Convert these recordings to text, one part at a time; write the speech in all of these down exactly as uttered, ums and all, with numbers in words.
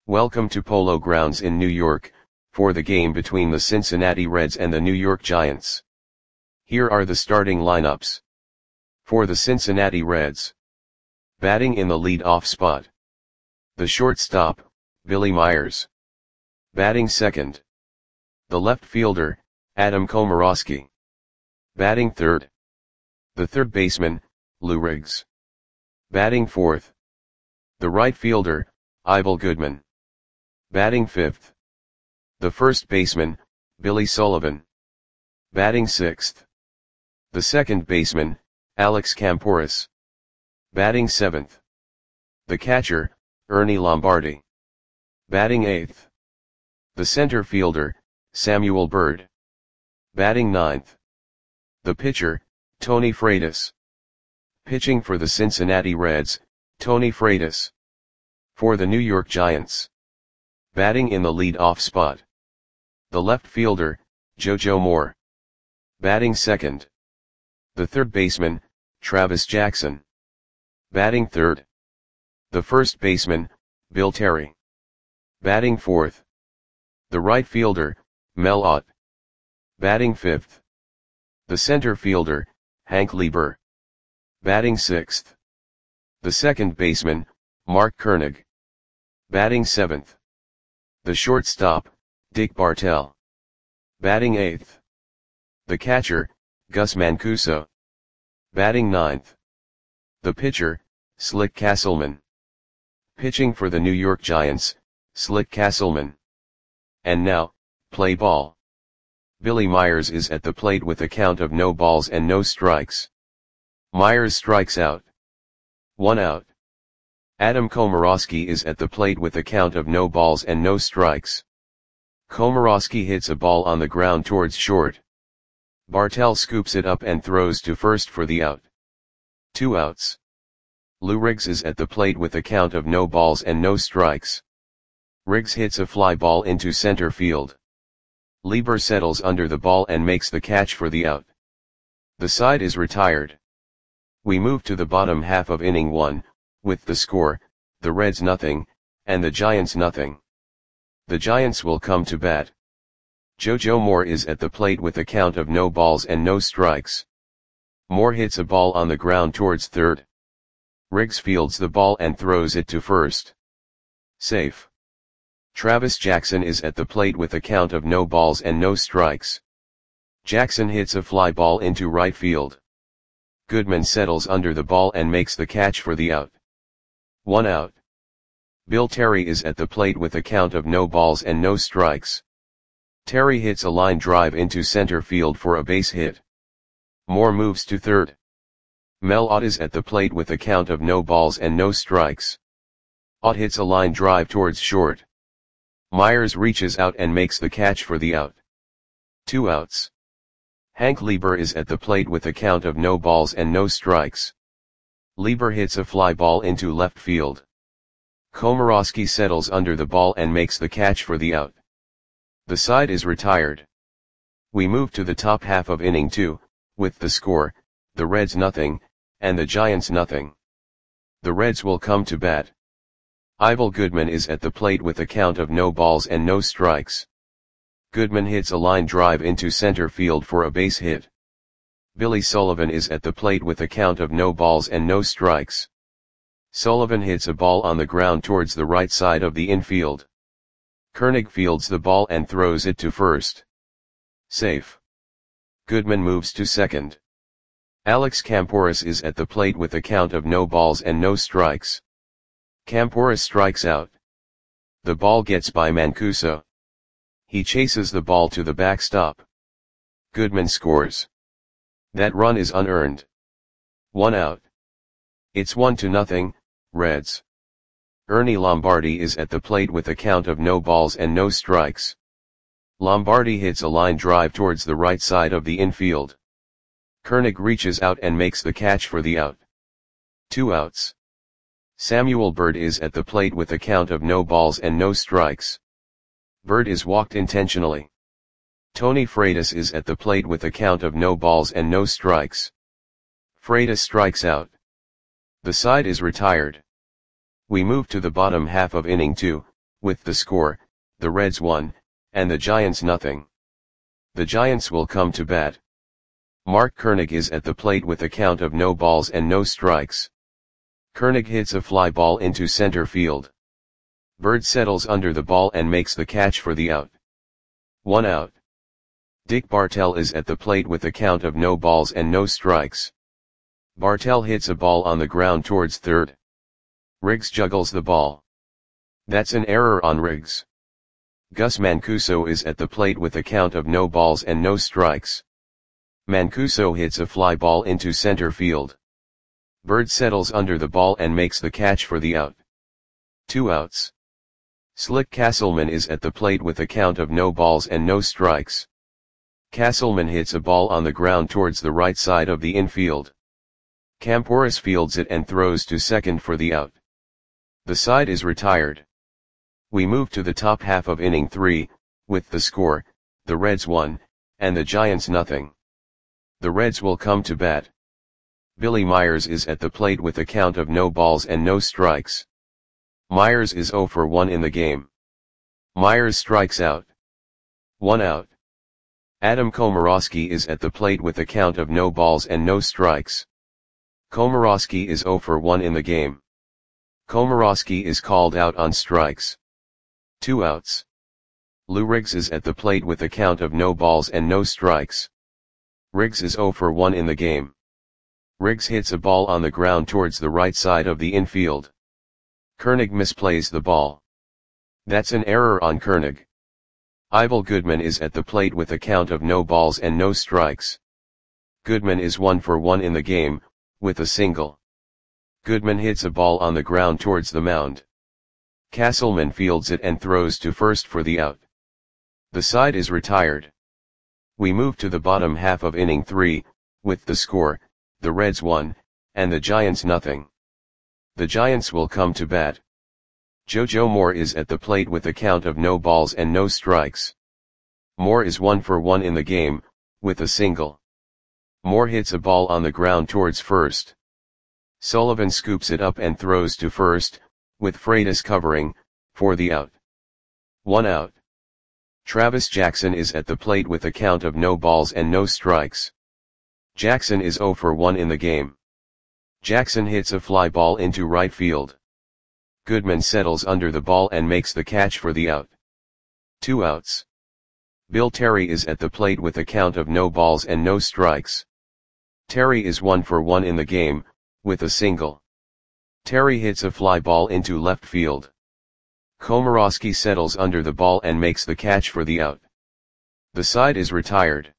Welcome to Polo Grounds in New York, for the game between the Cincinnati Reds and the New York Giants. Here are the starting lineups. For the Cincinnati Reds. Batting in the lead-off spot. The shortstop, Billy Myers. Batting second. The left fielder, Adam Komorowski. Batting third. The third baseman, Lou Riggs. Batting fourth. The right fielder, Ivel Goodman. Batting fifth. The first baseman, Billy Sullivan. Batting sixth. The second baseman, Alex Kamporus. Batting seventh. The catcher, Ernie Lombardi. Batting eighth. The center fielder, Samuel Byrd. Batting ninth. The pitcher, Tony Freitas. Pitching for the Cincinnati Reds, Tony Freitas. For the New York Giants. Batting in the lead-off spot. The left fielder, JoJo Moore. Batting second. The third baseman, Travis Jackson. Batting third. The first baseman, Bill Terry. Batting fourth. The right fielder, Mel Ott. Batting fifth. The center fielder, Hank Lieber. Batting sixth. The second baseman, Mark Koenig. Batting seventh. The shortstop, Dick Bartell. Batting eighth. The catcher, Gus Mancuso. Batting ninth. The pitcher, Slick Castleman. Pitching for the New York Giants, Slick Castleman. And now, play ball. Billy Myers is at the plate with a count of no balls and no strikes. Myers strikes out. One out. Adam Komorowski is at the plate with a count of no balls and no strikes. Komorowski hits a ball on the ground towards short. Bartell scoops it up and throws to first for the out. Two outs. Lou Riggs is at the plate with a count of no balls and no strikes. Riggs hits a fly ball into center field. Lieber settles under the ball and makes the catch for the out. The side is retired. We move to the bottom half of inning one, with the score, the Reds nothing, and the Giants nothing. The Giants will come to bat. JoJo Moore is at the plate with a count of no balls and no strikes. Moore hits a ball on the ground towards third. Riggs fields the ball and throws it to first. Safe. Travis Jackson is at the plate with a count of no balls and no strikes. Jackson hits a fly ball into right field. Goodman settles under the ball and makes the catch for the out. One out. Bill Terry is at the plate with a count of no balls and no strikes. Terry hits a line drive into center field for a base hit. Moore moves to third. Mel Ott is at the plate with a count of no balls and no strikes. Ott hits a line drive towards short. Myers reaches out and makes the catch for the out. Two outs. Hank Lieber is at the plate with a count of no balls and no strikes. Lieber hits a fly ball into left field. Komorowski settles under the ball and makes the catch for the out. The side is retired. We move to the top half of inning two, with the score, the Reds nothing, and the Giants nothing. The Reds will come to bat. Ivel Goodman is at the plate with a count of no balls and no strikes. Goodman hits a line drive into center field for a base hit. Billy Sullivan is at the plate with a count of no balls and no strikes. Sullivan hits a ball on the ground towards the right side of the infield. Koenig fields the ball and throws it to first. Safe. Goodman moves to second. Alex Kamporus is at the plate with a count of no balls and no strikes. Kamporus strikes out. The ball gets by Mancuso. He chases the ball to the backstop. Goodman scores. That run is unearned. One out. It's one to nothing, Reds. Ernie Lombardi is at the plate with a count of no balls and no strikes. Lombardi hits a line drive towards the right side of the infield. Koenig reaches out and makes the catch for the out. Two outs. Samuel Byrd is at the plate with a count of no balls and no strikes. Byrd is walked intentionally. Tony Freitas is at the plate with a count of no balls and no strikes. Freitas strikes out. The side is retired. We move to the bottom half of inning two, With the score, the Reds one, and the Giants nothing. The Giants will come to bat. Mark Koenig is at the plate with a count of no balls and no strikes. Koenig hits a fly ball into center field. Bird settles under the ball and makes the catch for the out. One out. Dick Bartell is at the plate with a count of no balls and no strikes. Bartell hits a ball on the ground towards third. Riggs juggles the ball. That's an error on Riggs. Gus Mancuso is at the plate with a count of no balls and no strikes. Mancuso hits a fly ball into center field. Bird settles under the ball and makes the catch for the out. Two outs. Slick Castleman is at the plate with a count of no balls and no strikes. Castleman hits a ball on the ground towards the right side of the infield. Camporis fields it and throws to second for the out. The side is retired. We move to the top half of inning three, with the score, the Reds one, and the Giants nothing. The Reds will come to bat. Billy Myers is at the plate with a count of no balls and no strikes. Myers is oh for one in the game. Myers strikes out. One out. Adam Komorowski is at the plate with a count of no balls and no strikes. Komorowski is oh for one in the game. Komorowski is called out on strikes. Two outs. Lou Riggs is at the plate with a count of no balls and no strikes. Riggs is oh for one in the game. Riggs hits a ball on the ground towards the right side of the infield. Koenig misplays the ball. That's an error on Koenig. Ivel Goodman is at the plate with a count of no balls and no strikes. Goodman is one for one in the game, with a single. Goodman hits a ball on the ground towards the mound. Castleman fields it and throws to first for the out. The side is retired. We move to the bottom half of inning three, with the score, the Reds one, and the Giants nothing. The Giants will come to bat. Jojo Moore is at the plate with a count of no balls and no strikes. Moore is one for one in the game, with a single. Moore hits a ball on the ground towards first. Sullivan scoops it up and throws to first, with Freitas covering, for the out. One out. Travis Jackson is at the plate with a count of no balls and no strikes. Jackson is oh for one in the game. Jackson hits a fly ball into right field. Goodman settles under the ball and makes the catch for the out. Two outs. Bill Terry is at the plate with a count of no balls and no strikes. Terry is one for one in the game, with a single. Terry hits a fly ball into left field. Komorowski settles under the ball and makes the catch for the out. The side is retired.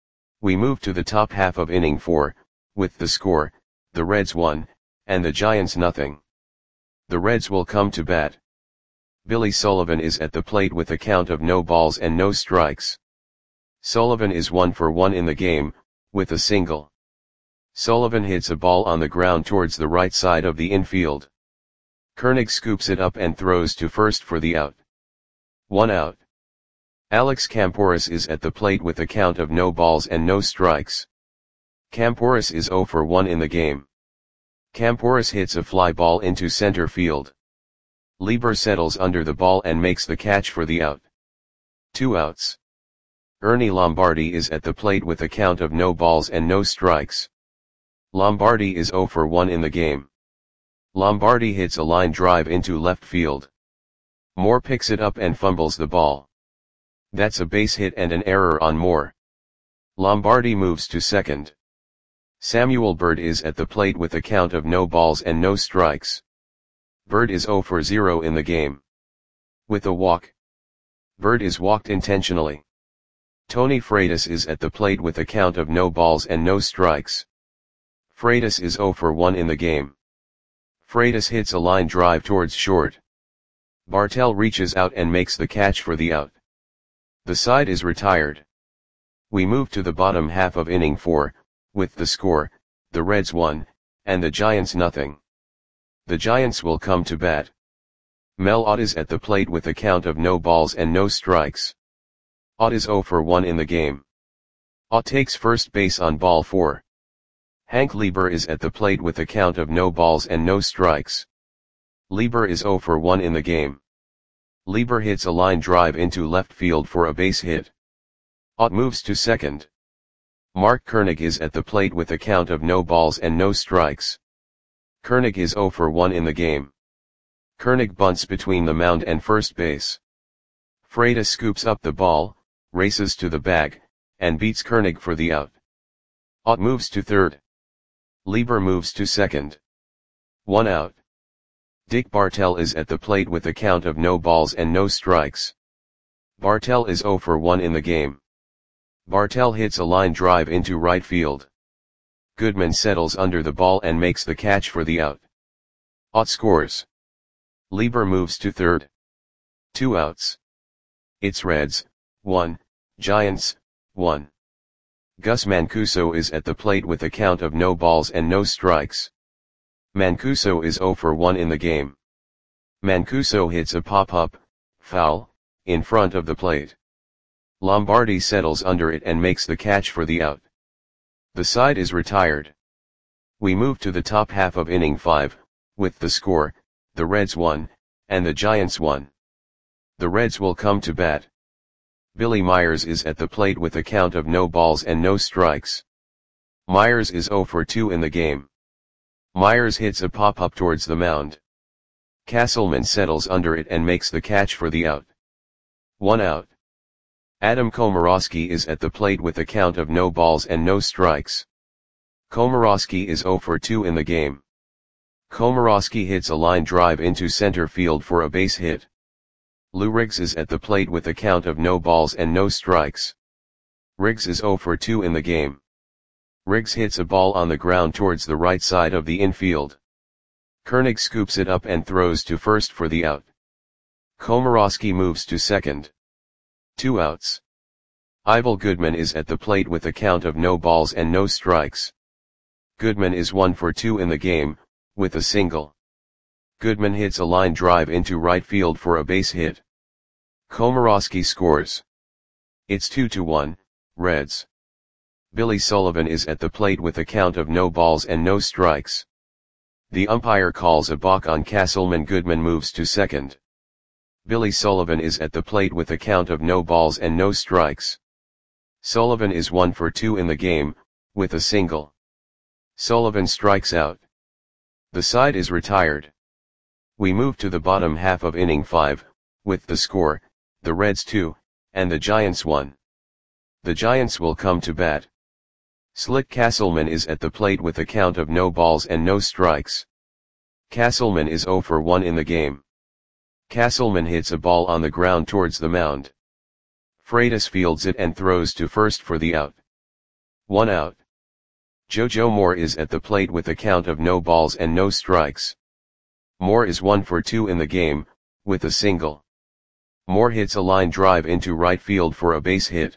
We move to the top half of inning four, with the score, the Reds one, and the Giants nothing. The Reds will come to bat. Billy Sullivan is at the plate with a count of no balls and no strikes. Sullivan is one for one in the game, with a single. Sullivan hits a ball on the ground towards the right side of the infield. Koenig scoops it up and throws to first for the out. One out. Alex Camporis is at the plate with a count of no balls and no strikes. Camporis is oh for one in the game. Camporis hits a fly ball into center field. Lieber settles under the ball and makes the catch for the out. Two outs. Ernie Lombardi is at the plate with a count of no balls and no strikes. Lombardi is oh for one in the game. Lombardi hits a line drive into left field. Moore picks it up and fumbles the ball. That's a base hit and an error on Moore. Lombardi moves to second. Samuel Bird is at the plate with a count of no balls and no strikes. Bird is oh for zero in the game. With a walk. Bird is walked intentionally. Tony Freitas is at the plate with a count of no balls and no strikes. Freitas is oh for one in the game. Freitas hits a line drive towards short. Bartell reaches out and makes the catch for the out. The side is retired. We move to the bottom half of inning four, with the score, the Reds one, and the Giants nothing. The Giants will come to bat. Mel Ott is at the plate with a count of no balls and no strikes. Ott is oh for one in the game. Ott takes first base on ball four. Hank Lieber is at the plate with a count of no balls and no strikes. Lieber is oh for one in the game. Lieber hits a line drive into left field for a base hit. Ott moves to second. Mark Koenig is at the plate with a count of no balls and no strikes. Koenig is zero for one in the game. Koenig bunts between the mound and first base. Freitas scoops up the ball, races to the bag, and beats Koenig for the out. Ott moves to third. Lieber moves to second. One out. Dick Bartell is at the plate with a count of no balls and no strikes. Bartell is zero for one in the game. Bartell hits a line drive into right field. Goodman settles under the ball and makes the catch for the out. Ott scores. Lieber moves to third. Two outs. It's Reds, one, Giants, one. Gus Mancuso is at the plate with a count of no balls and no strikes. Mancuso is zero for one in the game. Mancuso hits a pop-up, foul, in front of the plate. Lombardi settles under it and makes the catch for the out. The side is retired. We move to the top half of inning five, with the score, the Reds won, and the Giants won. The Reds will come to bat. Billy Myers is at the plate with a count of no balls and no strikes. Myers is zero for two in the game. Myers hits a pop-up towards the mound. Castleman settles under it and makes the catch for the out. One out. Adam Komorowski is at the plate with a count of no balls and no strikes. Komorowski is zero for two in the game. Komorowski hits a line drive into center field for a base hit. Lou Riggs is at the plate with a count of no balls and no strikes. Riggs is zero for two in the game. Riggs hits a ball on the ground towards the right side of the infield. Koenig scoops it up and throws to first for the out. Komorowski moves to second. Two outs. Ivel Goodman is at the plate with a count of no balls and no strikes. Goodman is one for two in the game, with a single. Goodman hits a line drive into right field for a base hit. Komorowski scores. It's two to one, Reds. Billy Sullivan is at the plate with a count of no balls and no strikes. The umpire calls a balk on Castleman. Goodman moves to second. Billy Sullivan is at the plate with a count of no balls and no strikes. Sullivan is one for two in the game, with a single. Sullivan strikes out. The side is retired. We move to the bottom half of inning five, with the score, the Reds two, and the Giants one. The Giants will come to bat. Slick Castleman is at the plate with a count of no balls and no strikes. Castleman is zero for one in the game. Castleman hits a ball on the ground towards the mound. Freitas fields it and throws to first for the out. One out. JoJo Moore is at the plate with a count of no balls and no strikes. Moore is one for two in the game, with a single. Moore hits a line drive into right field for a base hit.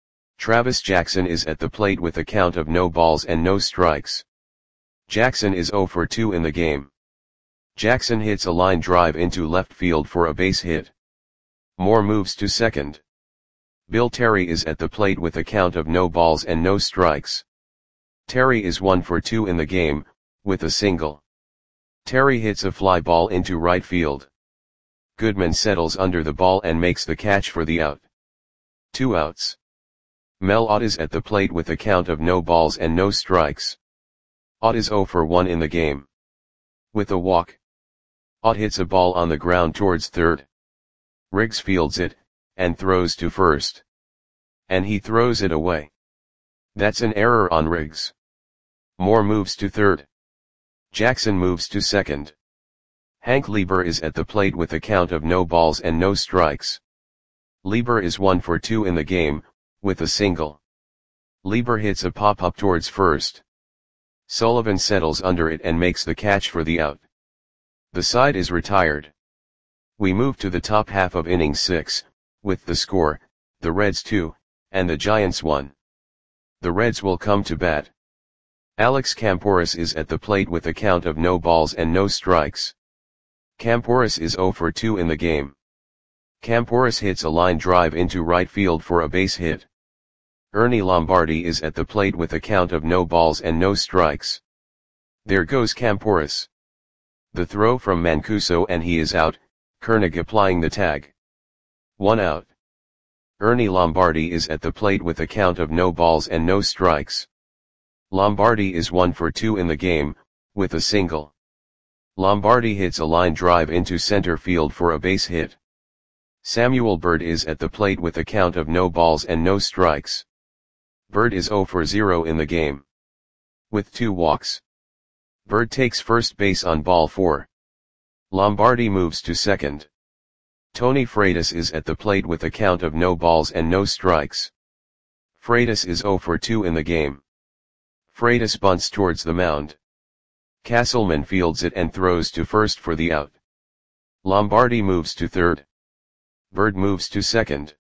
Travis Jackson is at the plate with a count of no balls and no strikes. Jackson is zero for two in the game. Jackson hits a line drive into left field for a base hit. Moore moves to second. Bill Terry is at the plate with a count of no balls and no strikes. Terry is one for two in the game, with a single. Terry hits a fly ball into right field. Goodman settles under the ball and makes the catch for the out. Two outs. Mel Ott is at the plate with a count of no balls and no strikes. Ott is zero for one in the game. With a walk. Ott hits a ball on the ground towards third. Riggs fields it, and throws to first. And he throws it away. That's an error on Riggs. Moore moves to third. Jackson moves to second. Hank Lieber is at the plate with a count of no balls and no strikes. Lieber is one for two in the game, with a single. Lieber hits a pop-up towards first. Sullivan settles under it and makes the catch for the out. The side is retired. We move to the top half of inning six, with the score, the Reds two, and the Giants one. The Reds will come to bat. Alex Camporis is at the plate with a count of no balls and no strikes. Camporis is zero for two in the game. Camporis hits a line drive into right field for a base hit. Ernie Lombardi is at the plate with a count of no balls and no strikes. There goes Camporis. The throw from Mancuso and he is out, Koenig applying the tag. One out. Ernie Lombardi is at the plate with a count of no balls and no strikes. Lombardi is one for two in the game, with a single. Lombardi hits a line drive into center field for a base hit. Samuel Bird is at the plate with a count of no balls and no strikes. Bird is zero for zero in the game, with two walks. Bird takes first base on ball four. Lombardi moves to second. Tony Freitas is at the plate with a count of no balls and no strikes. Freitas is zero for two in the game. Freitas bunts towards the mound. Castleman fields it and throws to first for the out. Lombardi moves to third. Bird moves to second.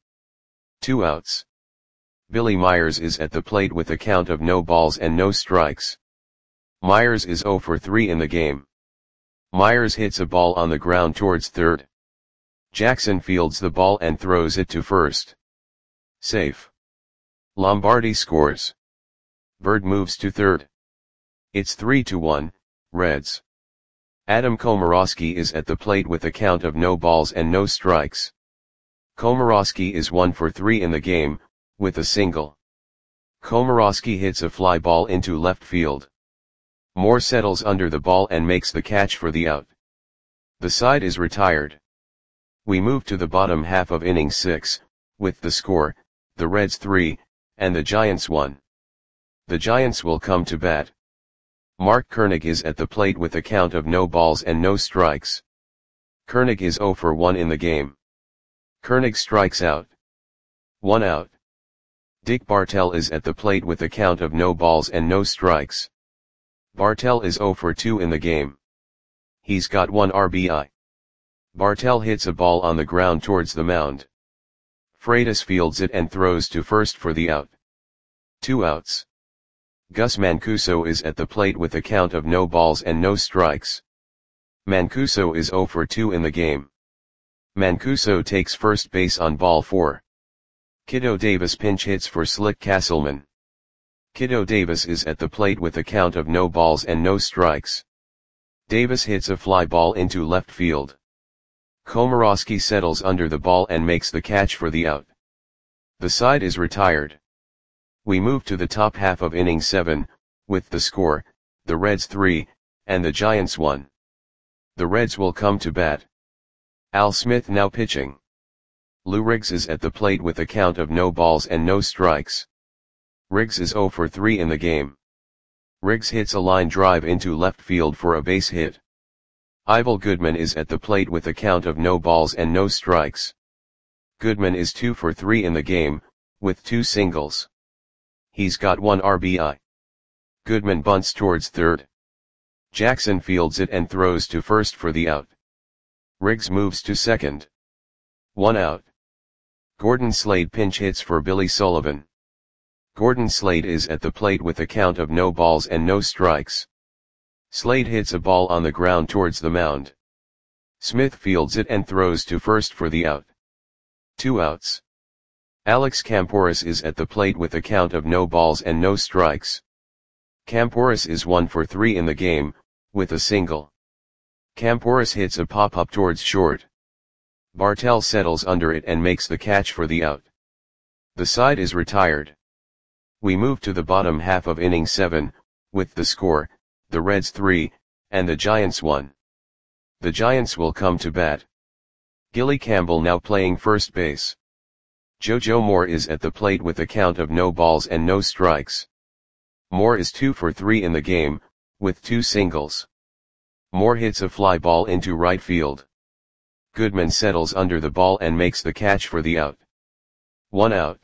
Two outs. Billy Myers is at the plate with a count of no balls and no strikes. Myers is zero for three in the game. Myers hits a ball on the ground towards third. Jackson fields the ball and throws it to first. Safe. Lombardi scores. Bird moves to third. It's three to one, Reds. Adam Komorowski is at the plate with a count of no balls and no strikes. Komorowski is one for three in the game, with a single. Komorowski hits a fly ball into left field. Moore settles under the ball and makes the catch for the out. The side is retired. We move to the bottom half of inning six, with the score, the Reds three, and the Giants one. The Giants will come to bat. Mark Koenig is at the plate with a count of no balls and no strikes. Koenig is zero for one in the game. Koenig strikes out. One out. Dick Bartell is at the plate with a count of no balls and no strikes. Bartell is zero for two in the game. He's got one R B I. Bartell hits a ball on the ground towards the mound. Freitas fields it and throws to first for the out. Two outs. Gus Mancuso is at the plate with a count of no balls and no strikes. Mancuso is zero for two in the game. Mancuso takes first base on ball four. Kiddo Davis pinch hits for Slick Castleman. Kiddo Davis is at the plate with a count of no balls and no strikes. Davis hits a fly ball into left field. Komorowski settles under the ball and makes the catch for the out. The side is retired. We move to the top half of inning seven, with the score, the Reds three, and the Giants one. The Reds will come to bat. Al Smith now pitching. Lou Riggs is at the plate with a count of no balls and no strikes. Riggs is zero for three in the game. Riggs hits a line drive into left field for a base hit. Ivel Goodman is at the plate with a count of no balls and no strikes. Goodman is two for three in the game, with two singles. He's got one R B I. Goodman bunts towards third. Jackson fields it and throws to first for the out. Riggs moves to second. One out. Gordon Slade pinch hits for Billy Sullivan. Gordon Slade is at the plate with a count of no balls and no strikes. Slade hits a ball on the ground towards the mound. Smith fields it and throws to first for the out. Two outs. Alex Camporis is at the plate with a count of no balls and no strikes. Camporis is one for three in the game, with a single. Camporis hits a pop-up towards short. Bartell settles under it and makes the catch for the out. The side is retired. We move to the bottom half of inning seven, with the score, the Reds three, and the Giants one. The Giants will come to bat. Gilly Campbell now playing first base. Jojo Moore is at the plate with a count of no balls and no strikes. Moore is two for three in the game, with two singles. Moore hits a fly ball into right field. Goodman settles under the ball and makes the catch for the out. One out.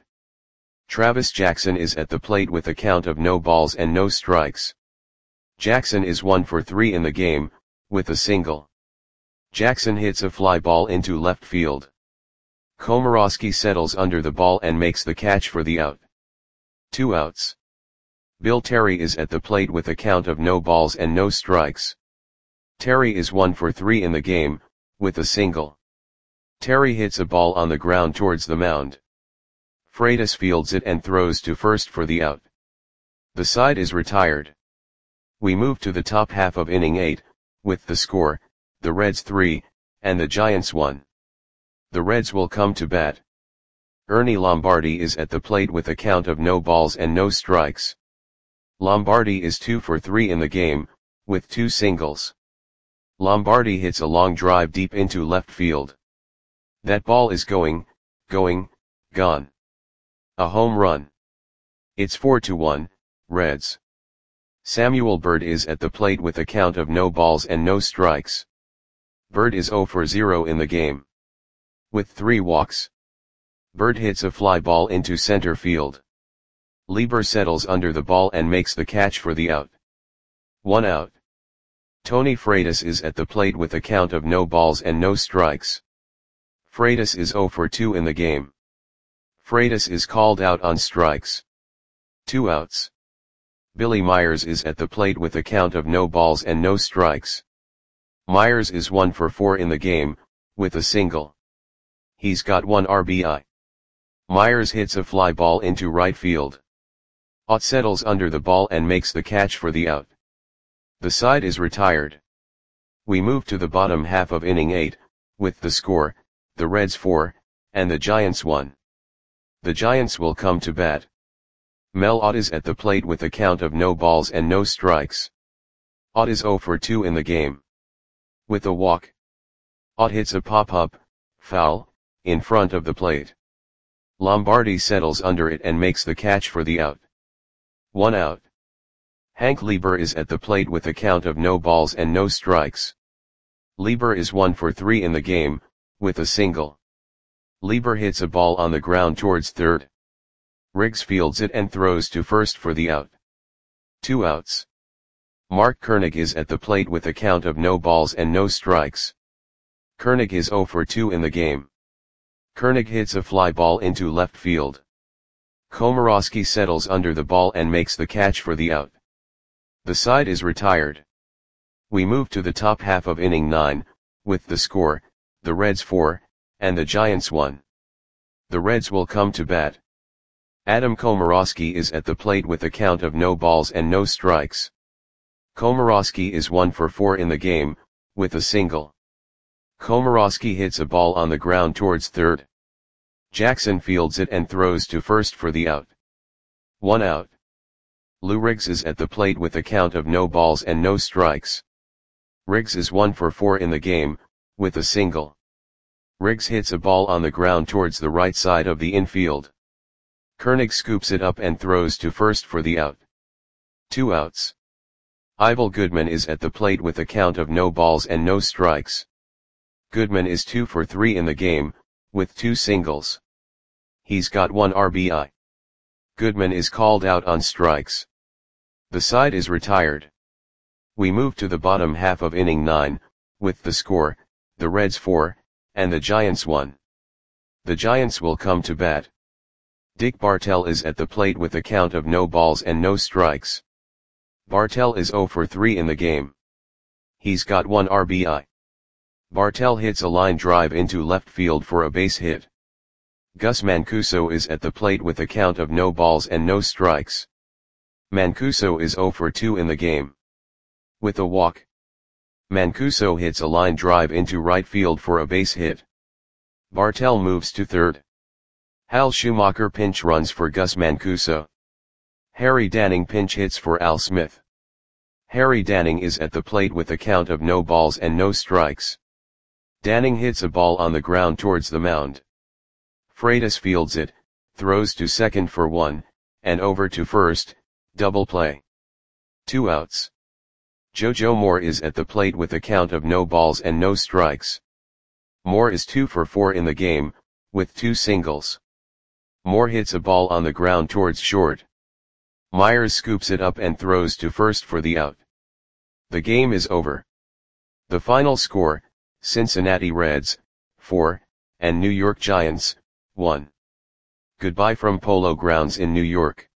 Travis Jackson is at the plate with a count of no balls and no strikes. Jackson is one for three in the game, with a single. Jackson hits a fly ball into left field. Komorowski settles under the ball and makes the catch for the out. Two outs. Bill Terry is at the plate with a count of no balls and no strikes. Terry is one for three in the game, with a single. Terry hits a ball on the ground towards the mound. Freitas fields it and throws to first for the out. The side is retired. We move to the top half of inning eight, with the score, the Reds three, and the Giants one. The Reds will come to bat. Ernie Lombardi is at the plate with a count of no balls and no strikes. Lombardi is two for three in the game, with two singles. Lombardi hits a long drive deep into left field. That ball is going, going, gone. A home run. It's four to one, Reds. Samuel Bird is at the plate with a count of no balls and no strikes. Bird is zero for zero in the game. With three walks. Bird hits a fly ball into center field. Lieber settles under the ball and makes the catch for the out. One out. Tony Freitas is at the plate with a count of no balls and no strikes. Freitas is zero for two in the game. Freitas is called out on strikes. Two outs. Billy Myers is at the plate with a count of no balls and no strikes. Myers is one for four in the game, with a single. He's got one R B I. Myers hits a fly ball into right field. Ott settles under the ball and makes the catch for the out. The side is retired. We move to the bottom half of inning eight, with the score, the Reds four, and the Giants one. The Giants will come to bat. Mel Ott is at the plate with a count of no balls and no strikes. Ott is zero for two in the game. With a walk. Ott hits a pop-up, foul, in front of the plate. Lombardi settles under it and makes the catch for the out. One out. Hank Lieber is at the plate with a count of no balls and no strikes. Lieber is one for three in the game, with a single. Lieber hits a ball on the ground towards third. Riggs fields it and throws to first for the out. Two outs. Mark Koenig is at the plate with a count of no balls and no strikes. Koenig is zero for two in the game. Koenig hits a fly ball into left field. Komorowski settles under the ball and makes the catch for the out. The side is retired. We move to the top half of inning nine, with the score, the Reds four, and the Giants one. The Reds will come to bat. Adam Komorowski is at the plate with a count of no balls and no strikes. Komorowski is one for four in the game, with a single. Komorowski hits a ball on the ground towards third. Jackson fields it and throws to first for the out. One out. Lou Riggs is at the plate with a count of no balls and no strikes. Riggs is one for four in the game, with a single. Riggs hits a ball on the ground towards the right side of the infield. Koenig scoops it up and throws to first for the out. Two outs. Ivel Goodman is at the plate with a count of no balls and no strikes. Goodman is two for three in the game, with two singles. He's got one R B I. Goodman is called out on strikes. The side is retired. We move to the bottom half of inning nine, with the score, the Reds four, and the Giants one. The Giants will come to bat. Dick Bartell is at the plate with a count of no balls and no strikes. Bartell is zero for three in the game. He's got one R B I. Bartell hits a line drive into left field for a base hit. Gus Mancuso is at the plate with a count of no balls and no strikes. Mancuso is zero for two in the game. With a walk. Mancuso hits a line drive into right field for a base hit. Bartell moves to third. Hal Schumacher pinch runs for Gus Mancuso. Harry Danning pinch hits for Al Smith. Harry Danning is at the plate with a count of no balls and no strikes. Danning hits a ball on the ground towards the mound. Freitas fields it, throws to second for one, and over to first, double play. Two outs. JoJo Moore is at the plate with a count of no balls and no strikes. Moore is two for four in the game, with two singles. Moore hits a ball on the ground towards short. Myers scoops it up and throws to first for the out. The game is over. The final score, Cincinnati Reds, four, and New York Giants, one. Goodbye from Polo Grounds in New York.